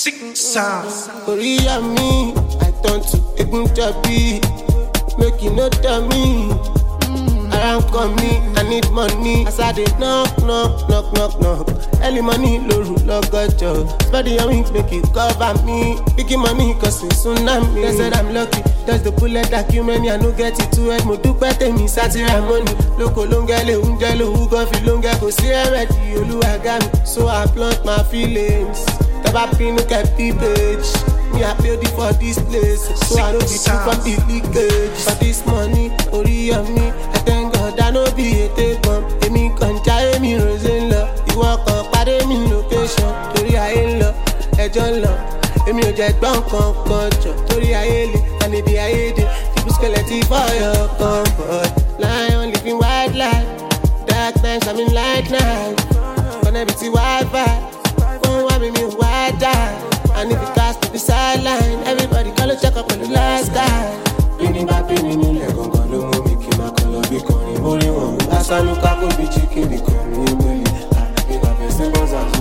Sick sounds. Korea me, I turn to Egun Jabi. Make you not tell me. Around come me, I need money. As I dey knock. Early money, loru logojo. Spread your wings, make it cover me. Biggie money, cause it's tsunami. They said I'm lucky, that's the bullet that kill many. I no get it too head, mo dupe temi satira money. Loko longele, unjelo, who gon fi longa, go see already, Oluwa got me. So I plant my feelings. Taba pinu kepi page. Me I build it for this place, so I know be true from the leakage. For this money, ori on me, I thank God I no be a take bomb. Emi kan jaye mi rosin lo, iwo kan pade mi location. Tori aye lo, ẹjọ́ lo, emi ò jẹ́ gbọ́n kankan jọ. Tori aye le, I need the aye de. People skeleton for your comfort. Lion living wild life, dark times I'm in light night. Connectivity Wi-Fi, phone wa mi wide die. And if it cast to the sideline, everybody call it check up on the last guy. Pini ba pini ni le gongo lo mo mi ki ma kolo bi korin bori won. Asanu ka ko bi chicken bi korin boli. Ina fese bozazu.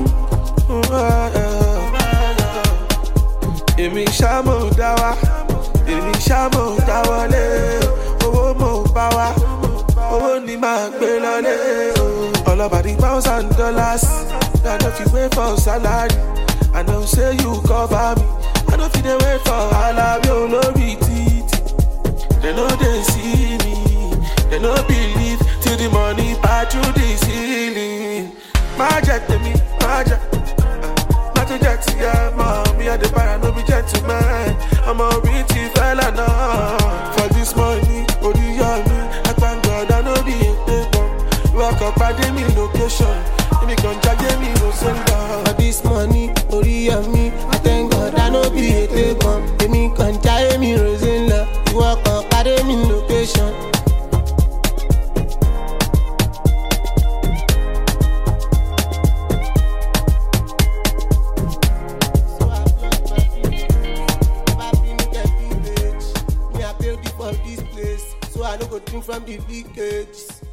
Èmi ṣá mo dá wá, èmi ṣá mo dá wọlé. Owó mo bá wá, owó ni màá gbé lọlé. All about the pounds and dollars, I no fit wait for salary. I know say you cover me. I know if they wait for all of you, no retreat. They know they see me. They no believe till the money pass through the ceiling. My jet to me, my jet. Not to jet to your mom. Me and the bar, no be gentleman. I'm a rich fella now. For this money, what do you me? I thank God I know the paper. Walk up by the me location. Me gon' jage me no sender. For this money, ori on me, I thank God I no be a take bomb. Emi kan jaye mi rosin lo, iwo kan pade mi location. So I plug my feelings. Never been in the village. Me I build it for this place, so I no go drink from the leakage.